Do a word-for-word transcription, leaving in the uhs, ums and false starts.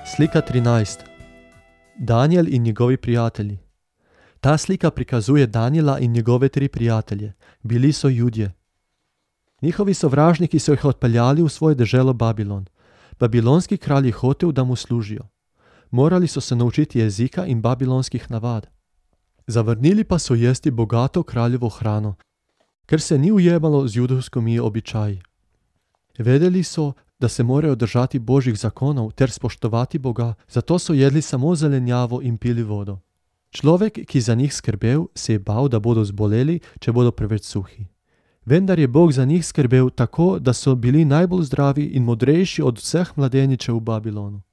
Slika trinajst. Danijel in njegovi prijatelji. Ta slika prikazuje Danijela in njegove tri prijatelje. Bili so Judje. Njihovi sovražniki so jih odpeljali v svoje deželo Babilon. Babilonski kralj je hotel, da mu služijo. Morali so se naučiti jezika in babilonskih navad. Zavrnili pa so jesti bogato kraljevo hrano, ker se ni ujemalo z judovskimi običaji. Vedeli so, da se morajo držati Božjih zakonov ter spoštovati Boga, zato so jedli samo zelenjavo in pili vodo. Človek, ki za njih skrbel, se je bal, da bodo zboleli, če bodo preveč suhi. Vendar je Bog za njih skrbel tako, da so bili najbolj zdravi in modrejši od vseh mladeničev v Babilonu.